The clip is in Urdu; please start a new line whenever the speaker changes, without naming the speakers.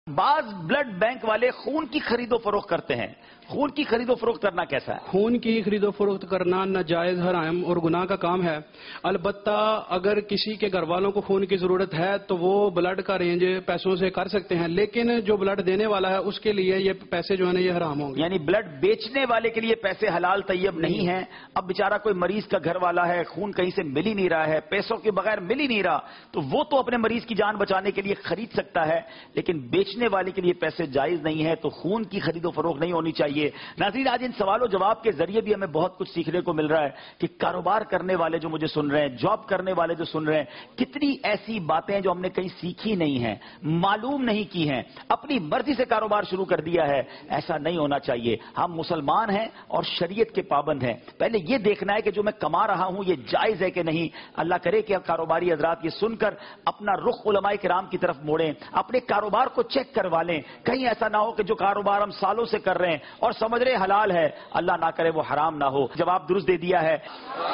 بعض بلڈ بینک والے خون کی خرید و فروخت کرتے ہیں. خون کی خرید و فروخت کرنا کیسا ہے؟
خون کی خرید و فروخت کرنا ناجائز، حرام اور گناہ کا کام ہے. البتہ اگر کسی کے گھر والوں کو خون کی ضرورت ہے تو وہ بلڈ کا رینج پیسوں سے کر سکتے ہیں، لیکن جو بلڈ دینے والا ہے اس کے لیے یہ پیسے جو ہے یہ حرام ہوں گے.
یعنی بلڈ بیچنے والے کے لیے پیسے حلال طیب نہیں ہیں. اب بیچارہ کوئی مریض کا گھر والا ہے، خون کہیں سے مل ہی نہیں رہا ہے، پیسوں کے بغیر مل ہی نہیں رہا، تو وہ تو اپنے مریض کی جان بچانے کے لیے خرید سکتا ہے، لیکن بیچنے والے کے لیے پیسے جائز نہیں ہے. تو خون کی خرید و فروخت نہیں ہونی چاہیے. ناظرین، آج ان سوال و جواب کے ذریعے بھی ہمیں بہت کچھ سیکھنے کو مل رہا ہے کہ کاروبار کرنے والے جو مجھے سن رہے ہیں، جاب کرنے والے جو سن رہے ہیں، کتنی ایسی باتیں ہیں جو ہم نے کہیں سیکھی نہیں ہیں، معلوم نہیں کی ہیں، اپنی مرضی سے کاروبار شروع کر دیا ہے. ایسا نہیں ہونا چاہیے. ہم مسلمان ہیں اور شریعت کے پابند ہیں. پہلے یہ دیکھنا ہے کہ جو میں کما رہا ہوں یہ جائز ہے کہ نہیں. اللہ کرے کہ کاروباری حضرات یہ سن کر اپنا رخ علماء کرام کی طرف موڑیں، اپنے کاروبار کو چیک کروا لیں. کہیں ایسا نہ ہو کہ جو کاروبار ہم سالوں سے کر رہے ہیں اور سمجھ رہے حلال ہے، اللہ نہ کرے وہ حرام نہ ہو. جواب درست دے دیا ہے.